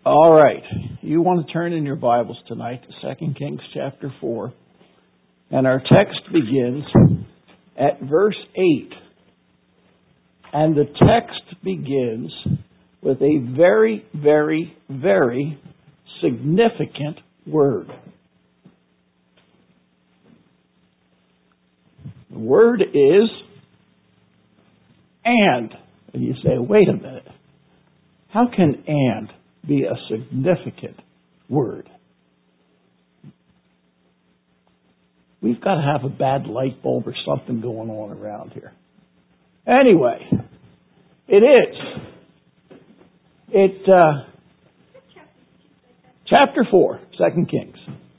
All right. You want to turn in your Bibles tonight to 2 Kings chapter 4. And our text begins at verse 8. And the text begins with a very, very, very significant word. The word is and. And you say, wait a minute. How can and be a significant word? We've got to have a bad light bulb or something going on around here. Anyway, it is. Chapter 4, 2 Kings.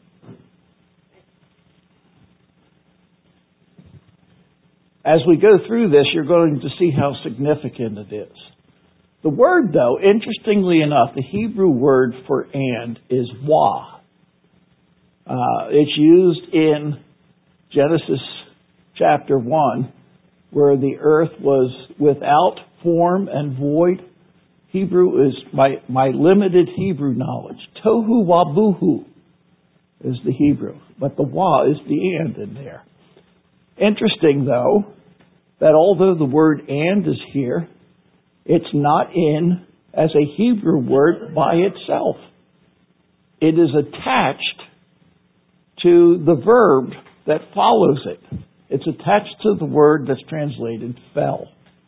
As we go through this, you're going to see how significant it is. The word, though, interestingly enough, the Hebrew word for and is wa. It's used in Genesis chapter 1, where the earth was without form and void. Hebrew is my limited Hebrew knowledge. Tohu wabuhu is the Hebrew, but the wa is the and in there. Interesting, though, that although the word and is here, it's not in as a Hebrew word by itself. It is attached to the verb that follows it. It's attached to the word that's translated fell,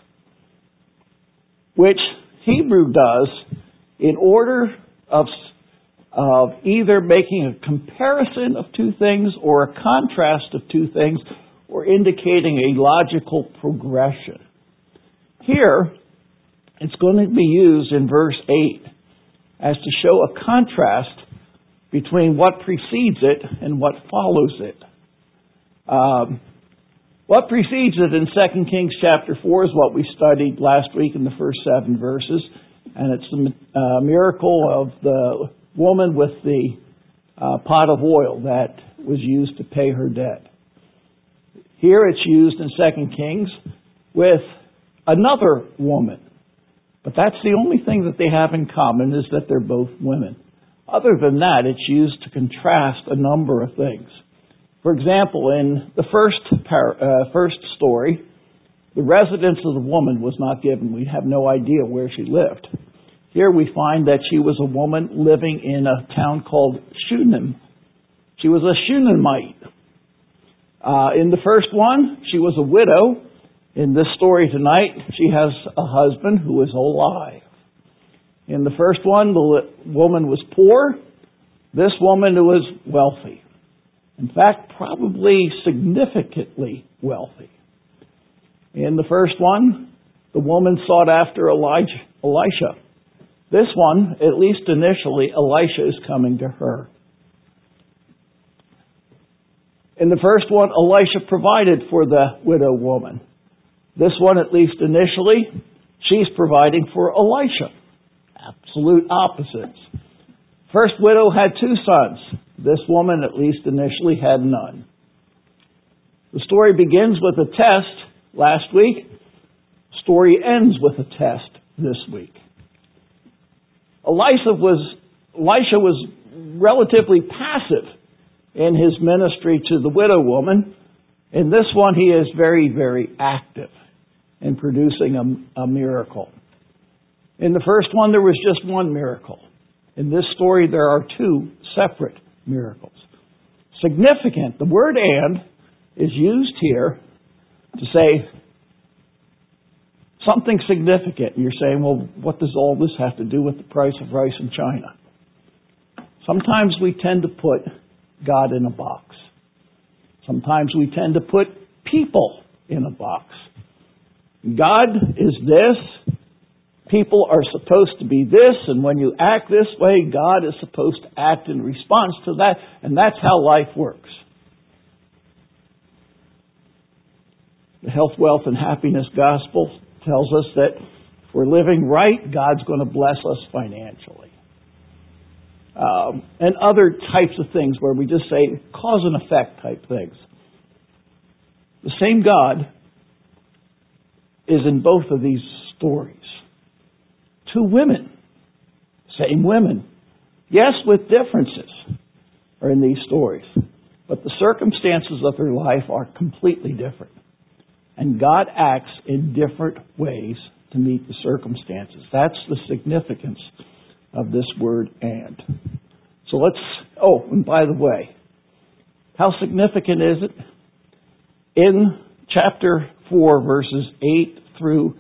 which Hebrew does in order of either making a comparison of two things or a contrast of two things or indicating a logical progression. Here, it's going to be used in verse 8 as to show a contrast between what precedes it and what follows it. What precedes it in 2 Kings chapter 4 is what we studied last week in the first 7 verses. And it's the miracle of the woman with the pot of oil that was used to pay her debt. Here it's used in 2 Kings with another woman. But that's the only thing that they have in common is that they're both women. Other than that, it's used to contrast a number of things. For example, in the first story, the residence of the woman was not given. We have no idea where she lived. Here we find that she was a woman living in a town called Shunem. She was a Shunammite. In the first one, she was a widow. In this story tonight, she has a husband who is alive. In the first one, the woman was poor. This woman was wealthy. In fact, probably significantly wealthy. In the first one, the woman sought after Elisha. This one, at least initially, Elisha is coming to her. In the first one, Elisha provided for the widow woman. This one, at least initially, she's providing for Elisha. Absolute opposites. First widow had 2 sons. This woman, at least initially, had none. The story begins with a test last week. The story ends with a test this week. Elisha was relatively passive in his ministry to the widow woman. In this one, he is very, very active in producing a miracle. In the first one, there was just one miracle. In this story, there are 2 separate miracles. Significant. The word and is used here to say something significant. You're saying, well, what does all this have to do with the price of rice in China? Sometimes we tend to put God in a box. Sometimes we tend to put people in a box. God is this. People are supposed to be this. And when you act this way, God is supposed to act in response to that. And that's how life works. The Health, Wealth, and Happiness Gospel tells us that if we're living right, God's going to bless us financially. And other types of things where we just say cause and effect type things. The same God is in both of these stories. 2 women, same women, Yes, with differences are in these stories, but the circumstances of their life are completely different. And God acts in different ways to meet the circumstances. That's the significance of this word "and." So and by the way, how significant is it? In chapter 4, verses 8 through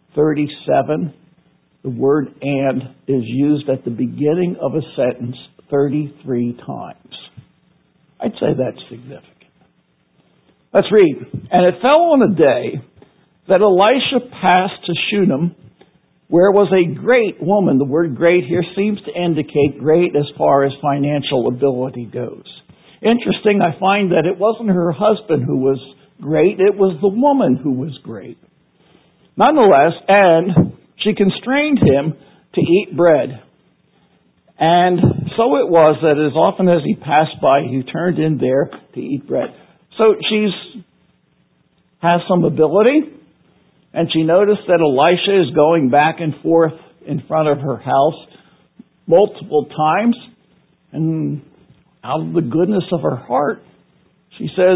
37, the word "and" is used at the beginning of a sentence 33 times. I'd say that's significant. Let's read. And it fell on a day that Elisha passed to Shunem, where was a great woman. The word "great" here seems to indicate great as far as financial ability goes. Interesting, I find that it wasn't her husband who was great, it was the woman who was great. Nonetheless, and she constrained him to eat bread. And so it was that as often as he passed by, he turned in there to eat bread. So has some ability, and she noticed that Elisha is going back and forth in front of her house multiple times, and out of the goodness of her heart, she says,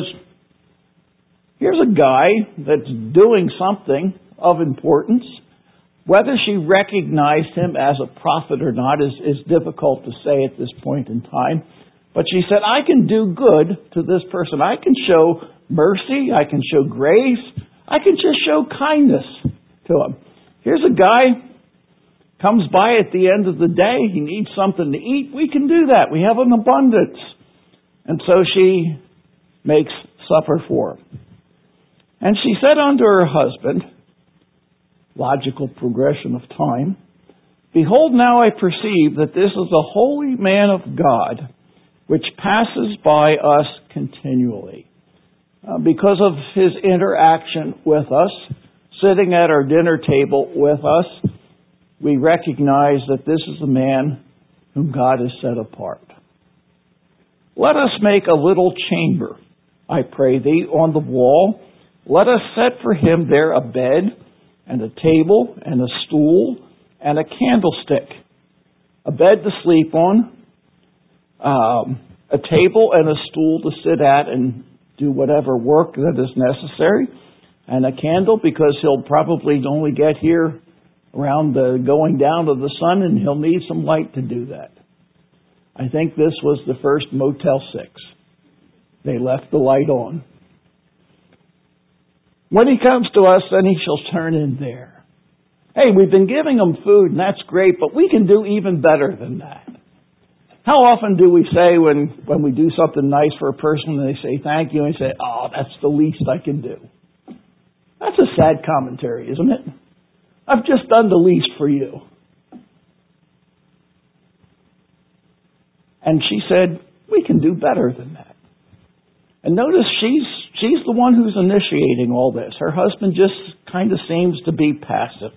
here's a guy that's doing something of importance. Whether she recognized him as a prophet or not is difficult to say at this point in time. But she said, I can do good to this person. I can show mercy. I can show grace. I can just show kindness to him. Here's a guy, comes by at the end of the day. He needs something to eat. We can do that. We have an abundance. And so she makes supper for him. And she said unto her husband, logical progression of time, behold, now I perceive that this is a holy man of God, which passes by us continually. Because of his interaction with us, sitting at our dinner table with us, we recognize that this is a man whom God has set apart. Let us make a little chamber, I pray thee, on the wall. Let us set for him there a bed, and a table, and a stool, and a candlestick, a bed to sleep on, a table and a stool to sit at and do whatever work that is necessary, and a candle because he'll probably only get here around the going down of the sun and he'll need some light to do that. I think this was the first Motel 6. They left the light on. When he comes to us, then he shall turn in there. Hey, we've been giving him food and that's great, but we can do even better than that. How often do we say when we do something nice for a person and they say thank you and say, oh, that's the least I can do? That's a sad commentary, isn't it? I've just done the least for you. And she said, we can do better than that. And notice she's the one who's initiating all this. Her husband just kind of seems to be passive.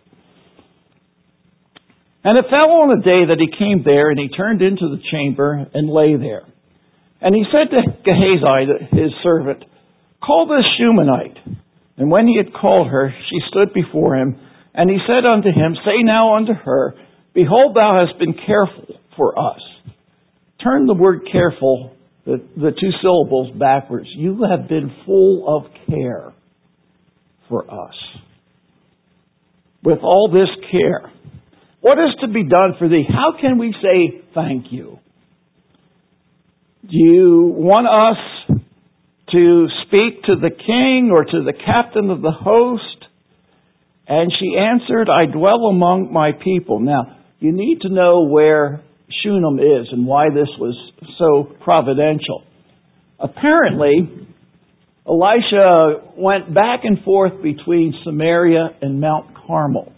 And it fell on a day that he came there, and he turned into the chamber and lay there. And he said to Gehazi, his servant, call this Shunammite. And when he had called her, she stood before him. And he said unto him, say now unto her, behold, thou hast been careful for us. Turn the word careful, the two syllables backwards. You have been full of care for us. With all this care, what is to be done for thee? How can we say thank you? Do you want us to speak to the king or to the captain of the host? And she answered, I dwell among my people. Now, you need to know where Shunem is and why this was so providential. Apparently, Elisha went back and forth between Samaria and Mount Carmel.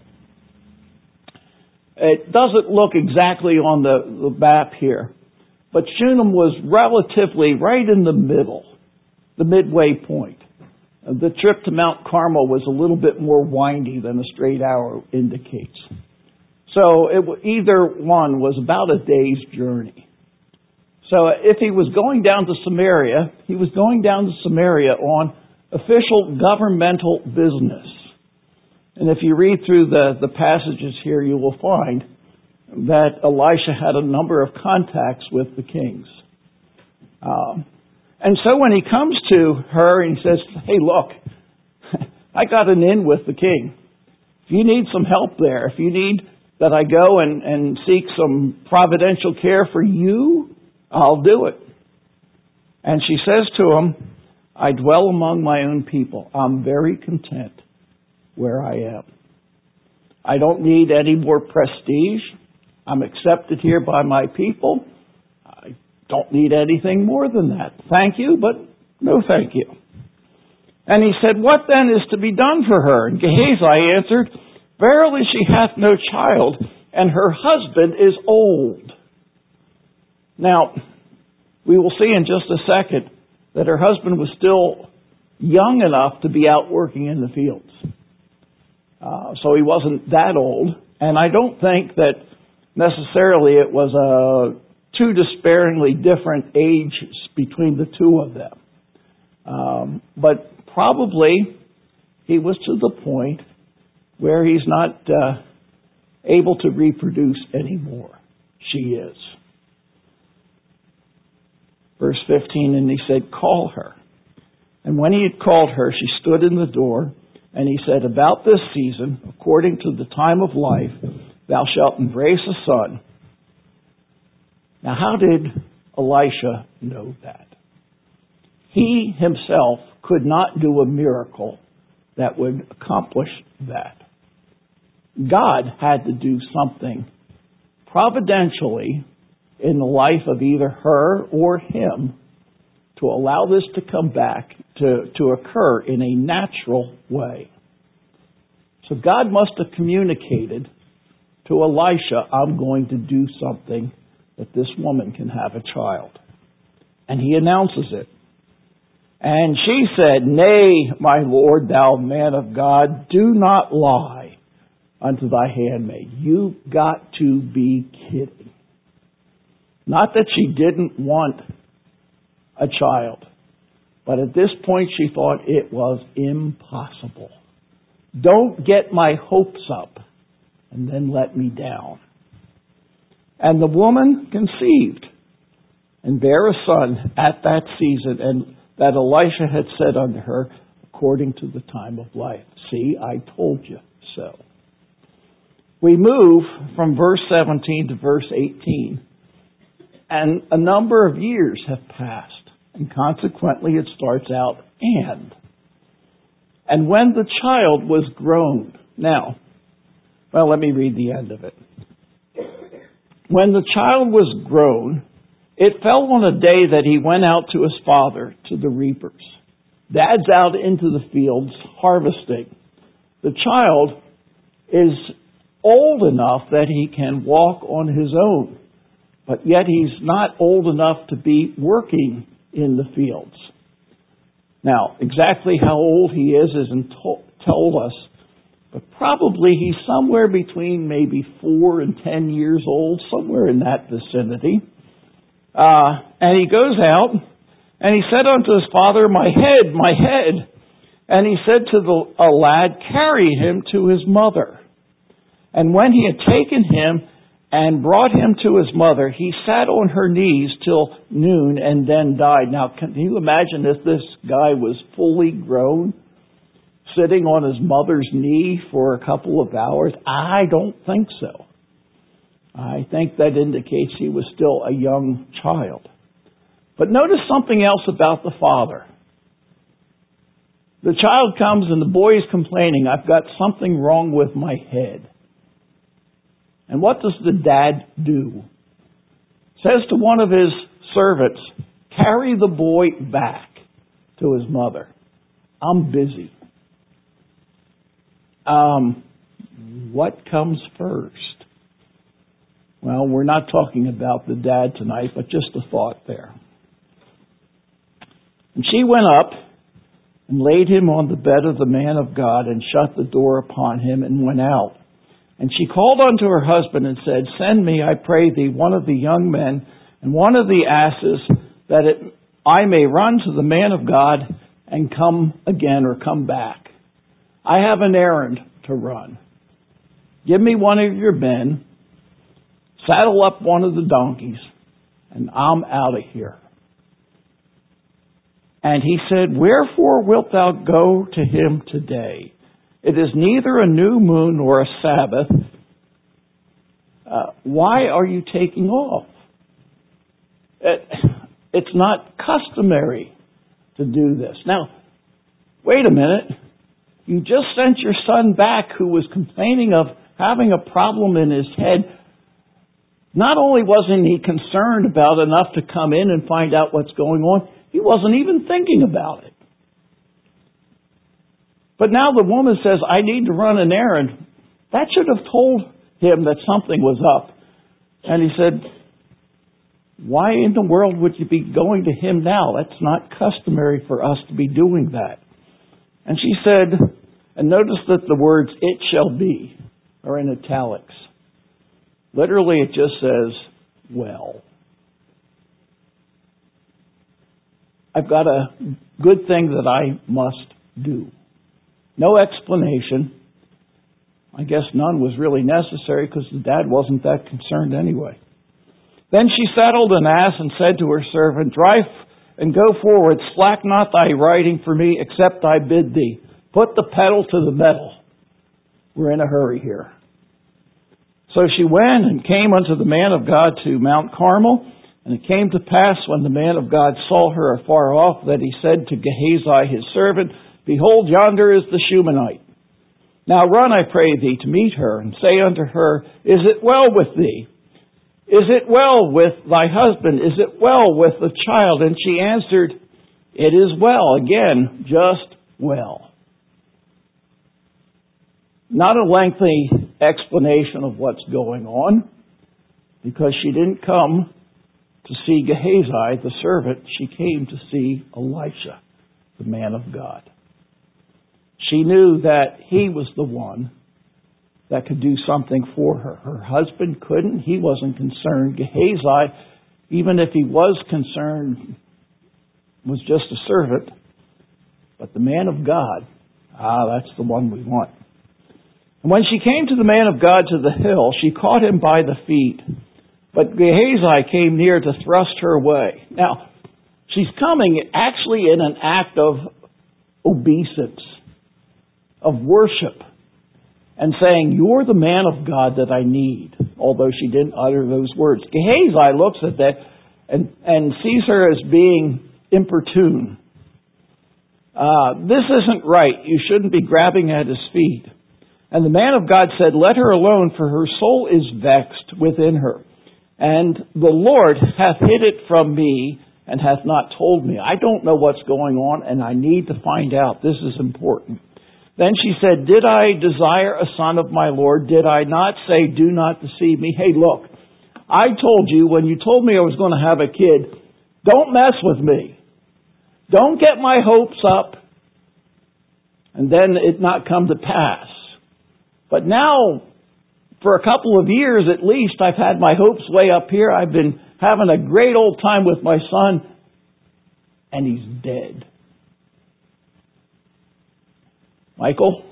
It doesn't look exactly on the map here, but Shunem was relatively right in the middle, the midway point. The trip to Mount Carmel was a little bit more windy than a straight arrow indicates. So either one was about a day's journey. So if he was going down to Samaria, he was going down to Samaria on official governmental business. And if you read through the passages here, you will find that Elisha had a number of contacts with the kings. And so when he comes to her and he says, hey, look, I got an in with the king. If you need some help there, if you need that I go and seek some providential care for you, I'll do it. And she says to him, I dwell among my own people. I'm very content where I am. I don't need any more prestige. I'm accepted here by my people. I don't need anything more than that. Thank you, but no thank you. And he said, what then is to be done for her? And Gehazi answered, verily she hath no child, and her husband is old. Now, we will see in just a second that her husband was still young enough to be out working in the fields. So he wasn't that old. And I don't think that necessarily it was two despairingly different ages between the two of them. But probably he was to the point where he's not able to reproduce anymore. She is. Verse 15, and he said, call her. And when he had called her, she stood in the door, and he said, about this season, according to the time of life, thou shalt embrace a son. Now, how did Elisha know that? He himself could not do a miracle that would accomplish that. God had to do something providentially in the life of either her or him to allow this to come back, to occur in a natural way. So God must have communicated to Elisha, I'm going to do something that this woman can have a child. And he announces it. And she said, nay, my Lord, thou man of God, do not lie unto thy handmaid. You've got to be kidding. Not that she didn't want a child, but at this point she thought it was impossible. Don't get my hopes up and then let me down. And the woman conceived and bare a son at that season, and that Elisha had said unto her, according to the time of life. See, I told you so. We move from verse 17 to verse 18. And a number of years have passed. And consequently it starts out, and when the child was grown. Now, well, let me read the end of it. When the child was grown, it fell on a day that he went out to his father, to the reapers. Dad's out into the fields harvesting. The child is old enough that he can walk on his own, but yet he's not old enough to be working in the fields. Now, exactly how old he is isn't told us, but probably he's somewhere between maybe 4 and 10 years old, somewhere in that vicinity. And he goes out, and he said unto his father, my head, my head. And he said to a lad, carry him to his mother. And when he had taken him and brought him to his mother, he sat on her knees till noon and then died. Now, can you imagine if this guy was fully grown, sitting on his mother's knee for a couple of hours? I don't think so. I think that indicates he was still a young child. But notice something else about the father. The child comes and the boy is complaining, I've got something wrong with my head. And what does the dad do? Says to one of his servants, carry the boy back to his mother. I'm busy. What comes first? Well, we're not talking about the dad tonight, but just a thought there. And she went up and laid him on the bed of the man of God and shut the door upon him and went out. And she called unto her husband and said, send me, I pray thee, one of the young men and one of the asses, that I may run to the man of God and come again or come back. I have an errand to run. Give me one of your men saddle up one of the donkeys, and I'm out of here. And he said, wherefore wilt thou go to him today? It is neither a new moon nor a Sabbath. Why are you taking off? It's not customary to do this. Now, wait a minute. You just sent your son back who was complaining of having a problem in his head. Not only wasn't he concerned about enough to come in and find out what's going on, he wasn't even thinking about it. But now the woman says, I need to run an errand. That should have told him that something was up. And he said, why in the world would you be going to him now? That's not customary for us to be doing that. And she said, and notice that the words, it shall be, are in italics. Literally it just says, well. I've got a good thing that I must do. No explanation. I guess none was really necessary because the dad wasn't that concerned anyway. Then she saddled an ass and said to her servant, drive and go forward, slack not thy riding for me, except I bid thee. Put the pedal to the metal. We're in a hurry here. So she went and came unto the man of God to Mount Carmel. And it came to pass when the man of God saw her afar off that he said to Gehazi his servant, behold, yonder is the Shunammite. Now run, I pray thee, to meet her, and say unto her, is it well with thee? Is it well with thy husband? Is it well with the child? And she answered, it is well. Again, just well. Not a lengthy explanation of what's going on, because she didn't come to see Gehazi, the servant. She came to see Elisha, the man of God. She knew that he was the one that could do something for her. Her husband couldn't. He wasn't concerned. Gehazi, even if he was concerned, was just a servant. But the man of God, that's the one we want. And when she came to the man of God to the hill, she caught him by the feet. But Gehazi came near to thrust her away. Now, she's coming actually in an act of obeisance, of worship, and saying, you're the man of God that I need, although she didn't utter those words. Gehazi looks at that and sees her as being importune. This isn't right. You shouldn't be grabbing at his feet. And the man of God said, let her alone, for her soul is vexed within her. And the Lord hath hid it from me and hath not told me. I don't know what's going on, and I need to find out. This is important. Then she said, did I desire a son of my Lord? Did I not say, do not deceive me? Hey, look, I told you when you told me I was going to have a kid, don't mess with me. Don't get my hopes up and then it not come to pass. But now, for a couple of years at least, I've had my hopes way up here. I've been having a great old time with my son, and he's dead. Michael,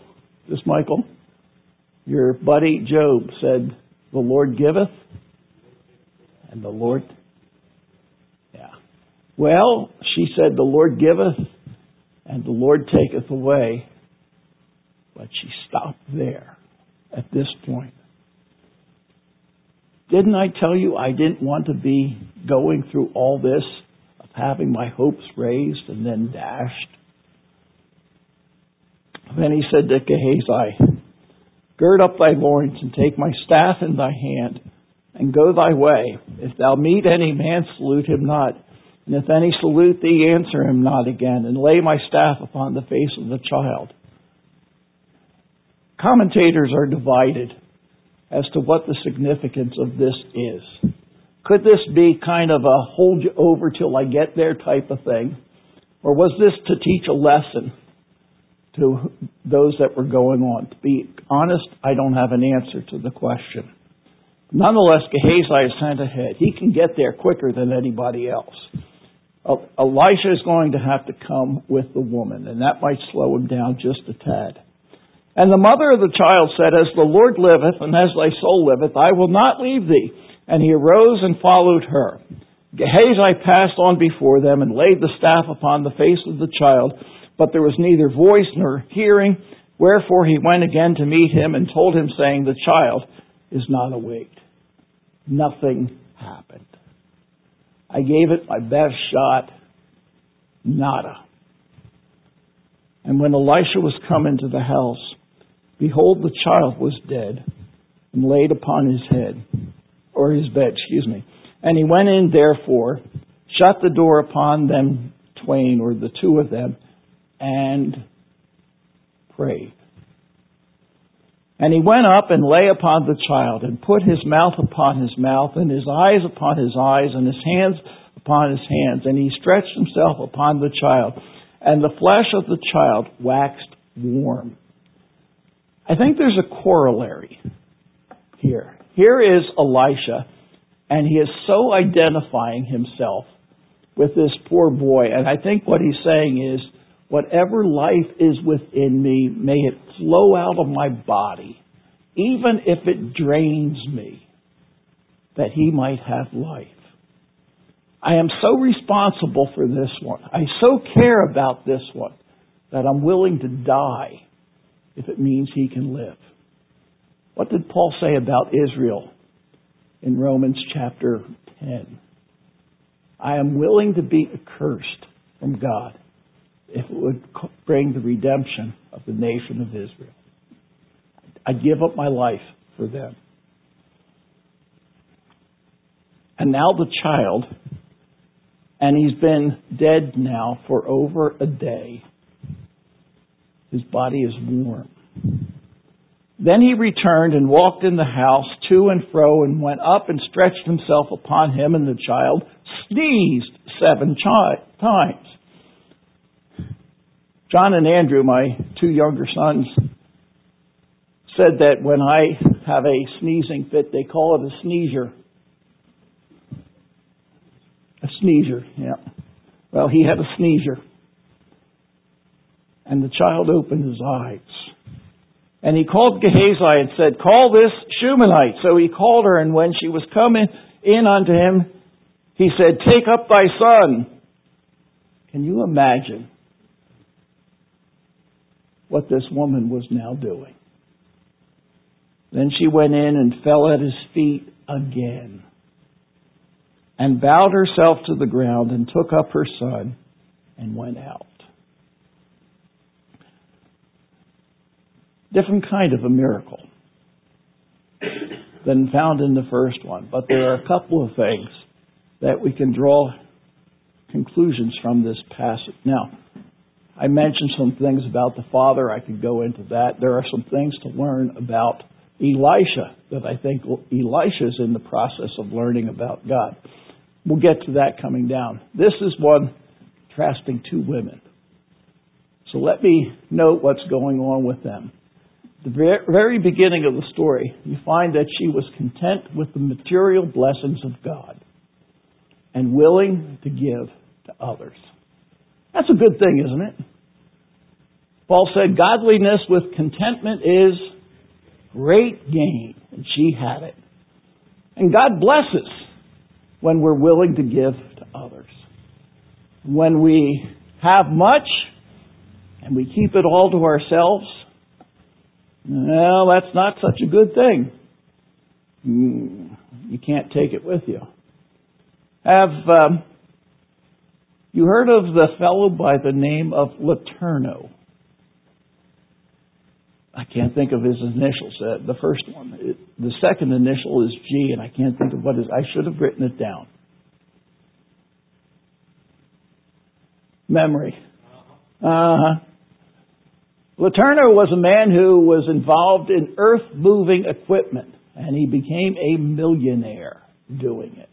your buddy Job said, the Lord giveth, and the Lord... Yeah. Well, she said, the Lord giveth, and the Lord taketh away. But she stopped there at this point. Didn't I tell you I didn't want to be going through all this of having my hopes raised and then dashed? Then he said to Gehazi, gird up thy loins and take my staff in thy hand and go thy way. If thou meet any man, salute him not. And if any salute thee, answer him not again, and lay my staff upon the face of the child. Commentators are divided as to what the significance of this is. Could this be kind of a hold you over till I get there type of thing? Or was this to teach a lesson to those that were going on? To be honest, I don't have an answer to the question. Nonetheless, Gehazi is sent ahead. He can get there quicker than anybody else. Elisha is going to have to come with the woman, and that might slow him down just a tad. And the mother of the child said, as the Lord liveth, and as thy soul liveth, I will not leave thee. And he arose and followed her. Gehazi passed on before them and laid the staff upon the face of the child, but there was neither voice nor hearing. Wherefore he went again to meet him and told him, saying, the child is not awake. Nothing happened. I gave it my best shot. Nada. And when Elisha was come into the house, behold, the child was dead and laid upon his head, or his bed, And he went in, therefore, shut the door upon them twain, or the two of them, and prayed. And he went up and lay upon the child, and put his mouth upon his mouth, and his eyes upon his eyes, and his hands upon his hands. And he stretched himself upon the child, and the flesh of the child waxed warm. I think there's a corollary here. Here is Elisha, and he is so identifying himself with this poor boy. And I think what he's saying is, whatever life is within me, may it flow out of my body, even if it drains me, that he might have life. I am so responsible for this one. I so care about this one that I'm willing to die if it means he can live. What did Paul say about Israel in Romans chapter 10? I am willing to be accursed from God if it would bring the redemption of the nation of Israel. I'd give up my life for them. And now the child, and he's been dead now for over a day. His body is warm. Then he returned and walked in the house to and fro and went up and stretched himself upon him, and the child sneezed 7 times. John and Andrew, my 2 younger sons, said that when I have a sneezing fit, they call it a sneezer. A sneezer, yeah. Well, he had a sneezer. And the child opened his eyes. And he called Gehazi and said, call this Shunammite. So he called her, and when she was coming in unto him, he said, take up thy son. Can you imagine what this woman was now doing? Then she went in and fell at his feet again, and bowed herself to the ground, and took up her son, and went out. Different kind of a miracle than found in the first one. But there are a couple of things that we can draw conclusions from this passage. Now, I mentioned some things about the father. I could go into that. There are some things to learn about Elisha that I think Elisha is in the process of learning about God. We'll get to that coming down. This is one contrasting 2 women. So let me note what's going on with them. The very beginning of the story, you find that she was content with the material blessings of God and willing to give to others. That's a good thing, isn't it? Paul said, godliness with contentment is great gain. And she had it. And God blesses when we're willing to give to others. When we have much and we keep it all to ourselves, well, that's not such a good thing. You can't take it with you. Have you heard of the fellow by the name of Letourneau? I can't think of his initials. The first one. The second initial is G, and I can't think of what it is. I should have written it down. Memory. Letourneau was a man who was involved in earth-moving equipment, and he became a millionaire doing it.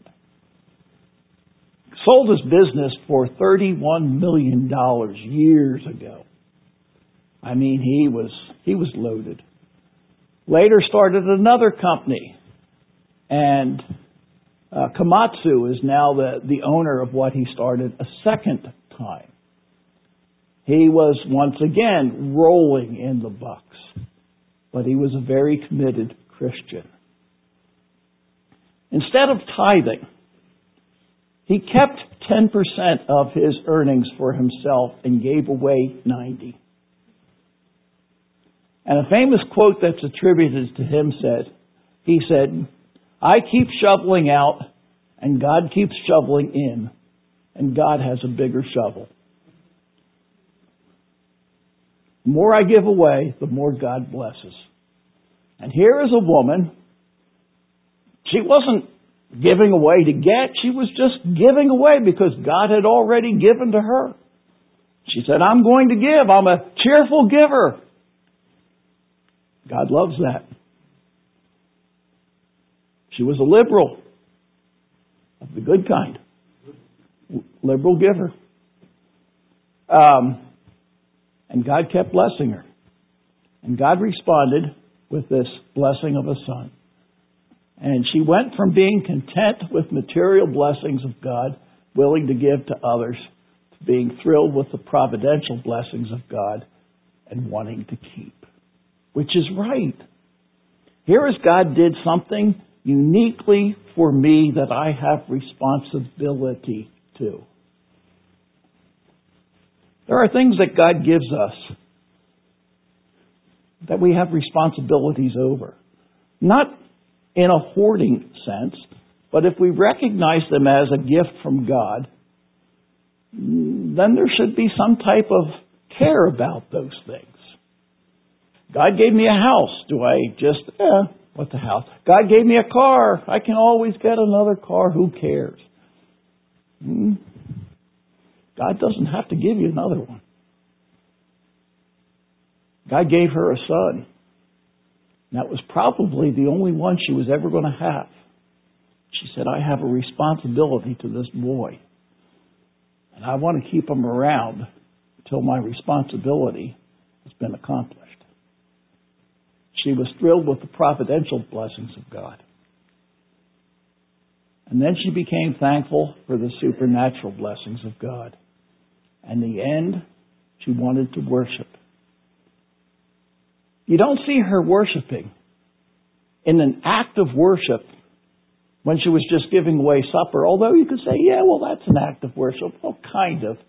Sold his business for $31 million years ago. I mean, he was loaded. Later started another company, and Komatsu is now the owner of what he started a second time. He was once again rolling in the bucks, but he was a very committed Christian. In instead of tithing, he kept 10% of his earnings for himself and gave away 90%. And a famous quote that's attributed to him he said, "I keep shoveling out and God keeps shoveling in, and God has a bigger shovel. The more I give away, the more God blesses." And here is a woman, she wasn't giving away to get, she was just giving away because God had already given to her. She said, "I'm going to give. I'm a cheerful giver." God loves that. She was a liberal, of the good kind. Liberal giver. And God kept blessing her. And God responded with this blessing of a son. And she went from being content with material blessings of God, willing to give to others, to being thrilled with the providential blessings of God and wanting to keep. Which is right. Here is God did something uniquely for me that I have responsibility to. There are things that God gives us that we have responsibilities over. Not in a hoarding sense, but if we recognize them as a gift from God, then there should be some type of care about those things. God gave me a house. Do I just, what's a house? God gave me a car. I can always get another car. Who cares? God doesn't have to give you another one. God gave her a son. And that was probably the only one she was ever going to have. She said, "I have a responsibility to this boy. And I want to keep him around until my responsibility has been accomplished." She was thrilled with the providential blessings of God. And then she became thankful for the supernatural blessings of God. And in the end, she wanted to worship. You don't see her worshiping in an act of worship when she was just giving away supper. Although you could say, yeah, well, that's an act of worship. Well, kind of.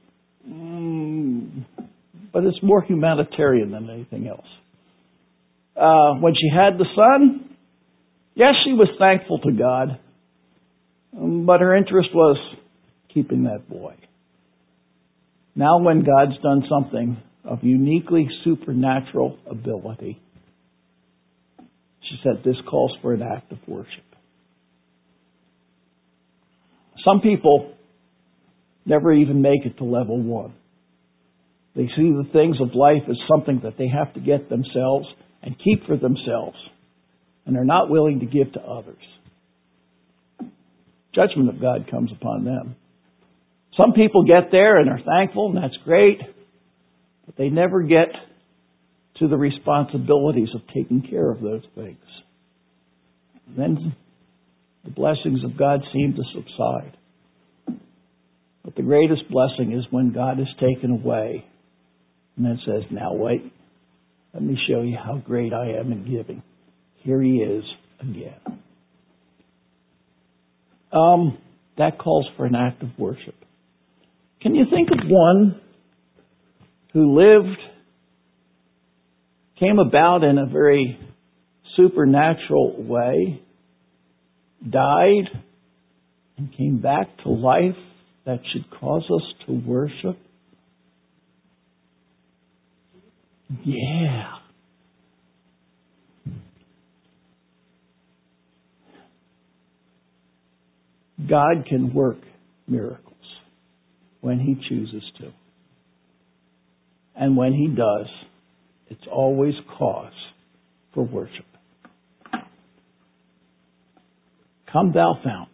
But it's more humanitarian than anything else. When she had the son, yes, she was thankful to God, but her interest was keeping that boy. Now when God's done something of uniquely supernatural ability, she said this calls for an act of worship. Some people never even make it to level 1. They see the things of life as something that they have to get themselves and keep for themselves, and they're not willing to give to others. Judgment of God comes upon them. Some people get there and are thankful, and that's great, but they never get to the responsibilities of taking care of those things. And then the blessings of God seem to subside. But the greatest blessing is when God is taken away and then says, "Now wait, let me show you how great I am in giving." Here He is again. That calls for an act of worship. Can you think of one who came about in a very supernatural way, died, and came back to life that should cause us to worship? Yeah. God can work miracles when He chooses to. And when He does, it's always cause for worship. Come thou fount,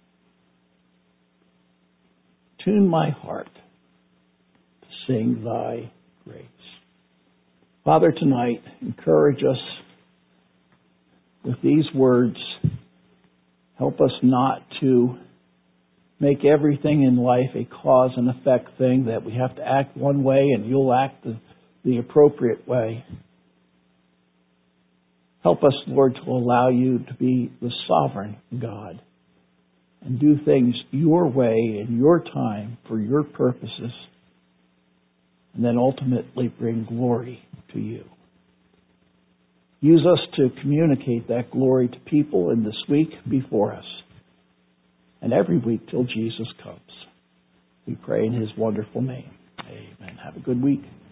tune my heart to sing thy grace. Father, tonight, encourage us with these words. Help us not to make everything in life a cause and effect thing, that we have to act one way and you'll act the appropriate way. Help us, Lord, to allow you to be the sovereign God and do things your way in your time for your purposes, and then ultimately bring glory to you. Use us to communicate that glory to people in this week before us, and every week till Jesus comes. We pray in his wonderful name. Amen. Have a good week.